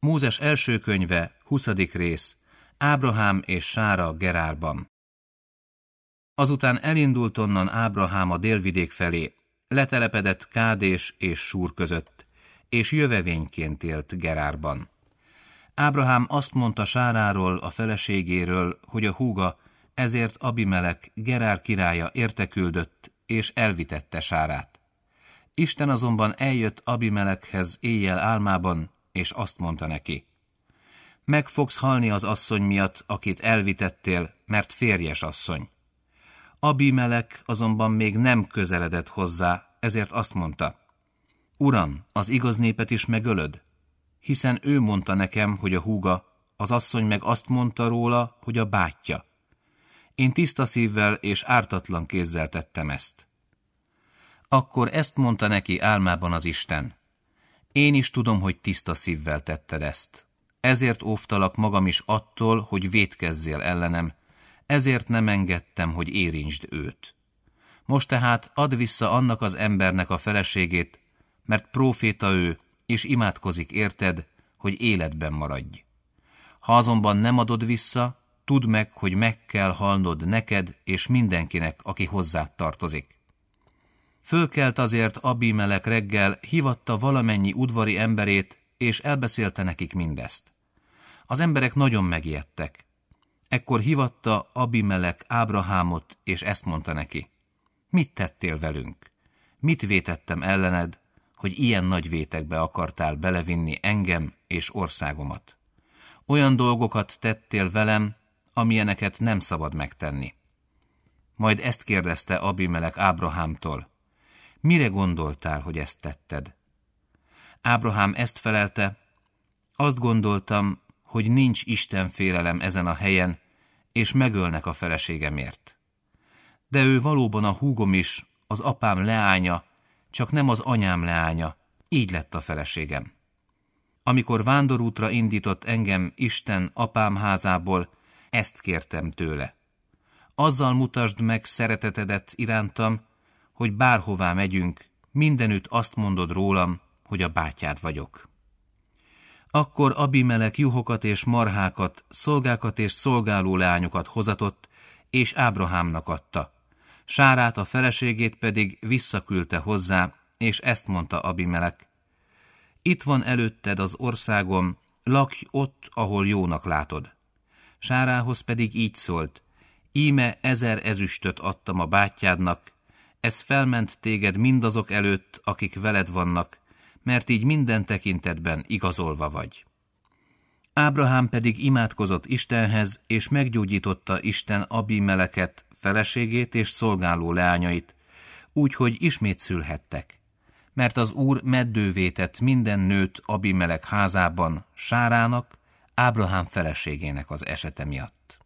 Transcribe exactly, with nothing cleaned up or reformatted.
Mózes első könyve, huszadik rész, Ábrahám és Sára Gerárban. Azután elindult onnan Ábrahám a délvidék felé, letelepedett Kádés és Súr között, és jövevényként élt Gerárban. Ábrahám azt mondta Sáráról, a feleségéről, hogy a húga, ezért Abimelek, Gerár királya érteküldött, és elvitette Sárát. Isten azonban eljött Abimelekhez éjjel álmában, és azt mondta neki: meg fogsz halni az asszony miatt, akit elvitettél, mert férjes asszony. Abimelek azonban még nem közeledett hozzá, ezért azt mondta: Uram, az igaz népet is megölöd? Hiszen ő mondta nekem, hogy a húga, az asszony meg azt mondta róla, hogy a bátyja. Én tiszta szívvel és ártatlan kézzel tettem ezt. Akkor ezt mondta neki álmában az Isten: én is tudom, hogy tiszta szívvel tetted ezt. Ezért óvtalak magam is attól, hogy vétkezzél ellenem, ezért nem engedtem, hogy érintsd őt. Most tehát add vissza annak az embernek a feleségét, mert próféta ő, és imádkozik érted, hogy életben maradj. Ha azonban nem adod vissza, tudd meg, hogy meg kell halnod neked és mindenkinek, aki hozzád tartozik. Fölkelt azért Abimelek reggel, hívatta valamennyi udvari emberét, és elbeszélte nekik mindezt. Az emberek nagyon megijedtek. Ekkor hívatta Abimelek Ábrahámot, és ezt mondta neki: mit tettél velünk? Mit vétettem ellened, hogy ilyen nagy vétekbe akartál belevinni engem és országomat? Olyan dolgokat tettél velem, amilyeneket nem szabad megtenni. Majd ezt kérdezte Abimelek Ábrahámtól: mire gondoltál, hogy ezt tetted? Ábrahám ezt felelte: azt gondoltam, hogy nincs Isten félelem ezen a helyen, és megölnek a feleségemért. De ő valóban a húgom is, az apám leánya, csak nem az anyám leánya, így lett a feleségem. Amikor vándorútra indított engem Isten apám házából, ezt kértem tőle: azzal mutasd meg szeretetedet irántam, hogy bárhová megyünk, mindenütt azt mondod rólam, hogy a bátyád vagyok. Akkor Abimelek juhokat és marhákat, szolgákat és szolgáló leányokat hozatott, és Ábrahámnak adta. Sárát, a feleségét pedig visszaküldte hozzá, és ezt mondta Abimelek: itt van előtted az országom, lakj ott, ahol jónak látod. Sárához pedig így szólt: íme ezer ezüstöt adtam a bátyádnak, ez felment téged mindazok előtt, akik veled vannak, mert így minden tekintetben igazolva vagy. Ábrahám pedig imádkozott Istenhez, és meggyógyította Isten Abimeleket, feleségét és szolgáló leányait, úgyhogy ismét szülhettek. Mert az Úr meddővé tett minden nőt Abimelek házában Sárának, Ábrahám feleségének az esete miatt.